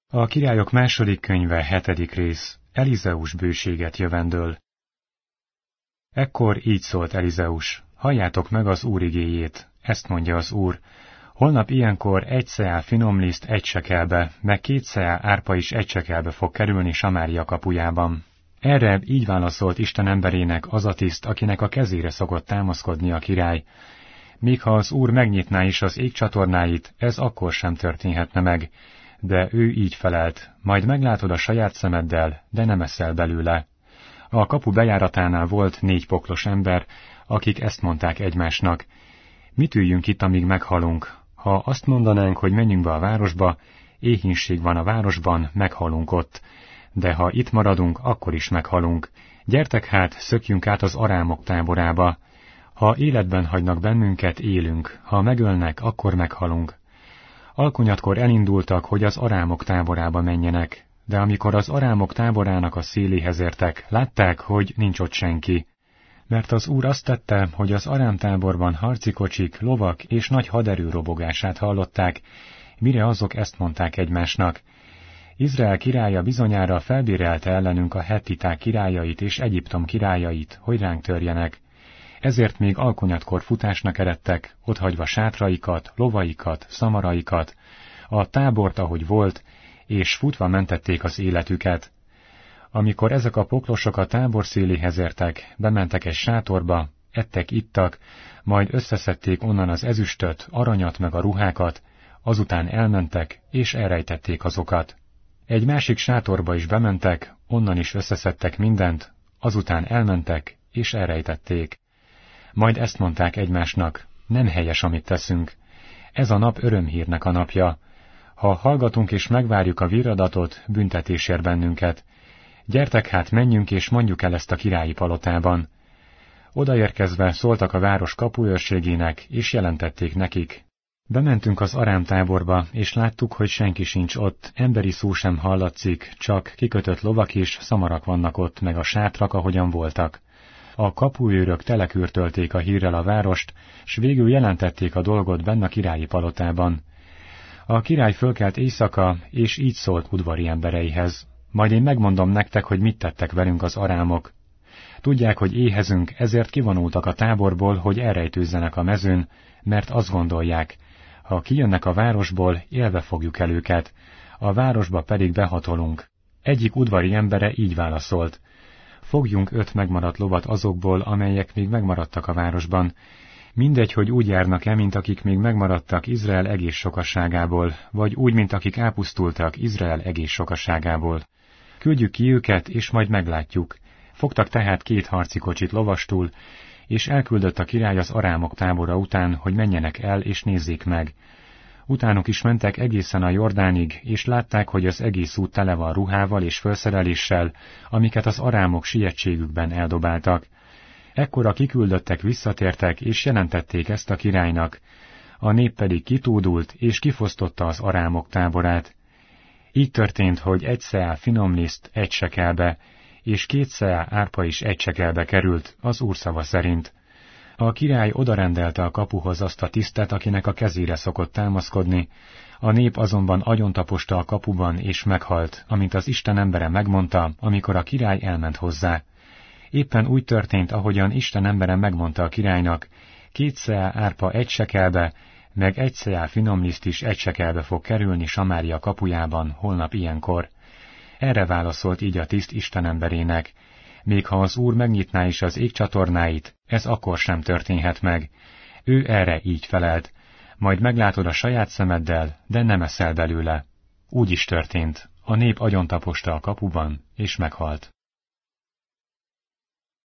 A Királyok második könyve 7. rész. Elizeus bőséget jövendöl. Ekkor így szólt Elizeus: halljátok meg az Úr igéjét, ezt mondja az Úr. Holnap ilyenkor 1 szeá finomliszt 1 sekelbe, meg 2 szeá árpa is 1 sekelbe fog kerülni Samária kapujában. Erre így válaszolt Isten emberének az a tiszt, akinek a kezére szokott támaszkodni a király. Míg ha az Úr megnyitná is az ég csatornáit, ez akkor sem történhetne meg. De ő így felelt: majd meglátod a saját szemeddel, de nem eszel belőle. A kapu bejáratánál volt 4 poklos ember, akik ezt mondták egymásnak: mit üljünk itt, amíg meghalunk? Ha azt mondanánk, hogy menjünk be a városba, éhínség van a városban, meghalunk ott. De ha itt maradunk, akkor is meghalunk. Gyertek hát, szökjünk át az arámok táborába. Ha életben hagynak bennünket, élünk, ha megölnek, akkor meghalunk. Alkonyatkor elindultak, hogy az arámok táborába menjenek, de amikor az arámok táborának a széléhez értek, látták, hogy nincs ott senki. Mert az Úr azt tette, hogy az arám táborban harci kocsik, lovak és nagy haderő robogását hallották, mire azok ezt mondták egymásnak: Izrael királya bizonyára felbérelte ellenünk a hettiták királyait és Egyiptom királyait, hogy ránk törjenek. Ezért még alkonyatkor futásnak eredtek, otthagyva sátraikat, lovaikat, szamaraikat, a tábort, ahogy volt, és futva mentették az életüket. Amikor ezek a poklosok a tábor széléhez értek, bementek egy sátorba, ettek, ittak, majd összeszedték onnan az ezüstöt, aranyat meg a ruhákat, azután elmentek, és elrejtették azokat. Egy másik sátorba is bementek, onnan is összeszedtek mindent, azután elmentek, és elrejtették. Majd ezt mondták egymásnak: nem helyes, amit teszünk. Ez a nap örömhírnek a napja. Ha hallgatunk és megvárjuk a virradatot, büntetés ér bennünket. Gyertek hát, menjünk és mondjuk el ezt a királyi palotában. Odaérkezve szóltak a város kapuőrségének, és jelentették nekik: bementünk az arám táborba, és láttuk, hogy senki sincs ott, emberi szó sem hallatszik, csak kikötött lovak és szamarak vannak ott, meg a sátrak, ahogyan voltak. A kapuőrök telekürtölték a hírrel a várost, s végül jelentették a dolgot benn a királyi palotában. A király fölkelt éjszaka, és így szólt udvari embereihez: majd én megmondom nektek, hogy mit tettek velünk az arámok. Tudják, hogy éhezünk, ezért kivonultak a táborból, hogy elrejtőzzenek a mezőn, mert azt gondolják: ha kijönnek a városból, élve fogjuk el őket, a városba pedig behatolunk. Egyik udvari embere így válaszolt: fogjunk 5 megmaradt lovat azokból, amelyek még megmaradtak a városban. Mindegy, hogy úgy járnak-e, mint akik még megmaradtak Izrael egész sokasságából, vagy úgy, mint akik elpusztultak Izrael egész sokasságából. Küldjük ki őket, és majd meglátjuk. Fogtak tehát 2 harci kocsit lovastul, és elküldött a király az arámok tábora után, hogy menjenek el, és nézzék meg. Utánuk is mentek egészen a Jordánig, és látták, hogy az egész út tele van ruhával és felszereléssel, amiket az arámok sietségükben eldobáltak. Ekkor a kiküldöttek visszatértek, és jelentették ezt a királynak. A nép pedig kitódult, és kifosztotta az arámok táborát. Így történt, hogy 1 szeá finomliszt 1 sekelbe, és 2 szeá árpa is 1 sekelbe került, az Úr szava szerint. A király odarendelte a kapuhoz azt a tisztet, akinek a kezére szokott támaszkodni, a nép azonban agyontaposta a kapuban, és meghalt, amint az Isten embere megmondta, amikor a király elment hozzá. Éppen úgy történt, ahogyan Isten embere megmondta a királynak: 2 szeá árpa 1 sekelbe, meg 1 szeá finomliszt is 1 sekelbe fog kerülni Samária kapujában holnap ilyenkor. Erre válaszolt így a tiszt Isten emberének: még ha az Úr megnyitná is az ég csatornáit, ez akkor sem történhet meg. Ő erre így felelt: majd meglátod a saját szemeddel, de nem eszel belőle. Úgy is történt, a nép agyontaposta a kapuban, és meghalt.